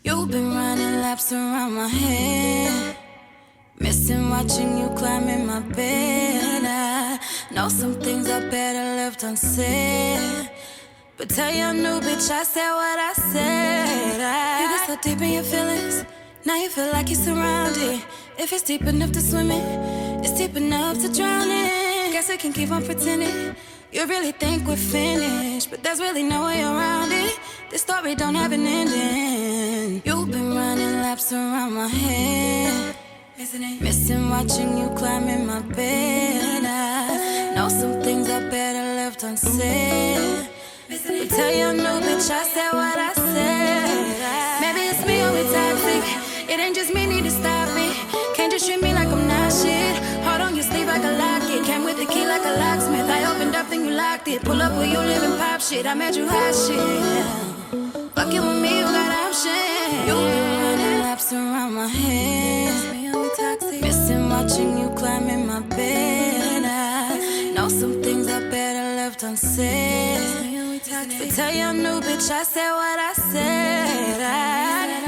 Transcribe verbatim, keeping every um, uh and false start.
You've been running laps around my head, missing watching you climb in my bed. I know some things I better left unsaid, but tell your new bitch I said what I said. I, you get so deep in your feelings, now you feel like you're surrounded. If it's deep enough to swim in, it's deep enough to drown in. Guess we can keep on pretending you really think we're finished, but there's really no way around it. This story don't have an ending. You've been running laps around my head, missing it, missing watching you climb in my bed. I know some things I better left unsaid, but tell your new bitch I said what I said. Maybe it's me or we toxic. It ain't just me, need to stop it. Can't just treat me like I'm not shit. Heart on your sleeve like a locket. Came with the key like a locksmith. I opened up, then you locked it. Pull up where you live and pop shit. I made you hot shit. Fucking with me, you got options. You been running laps around my head, missing watching you climb in my bed. I know some things I better left unsaid, but tell your new bitch I said what I said. I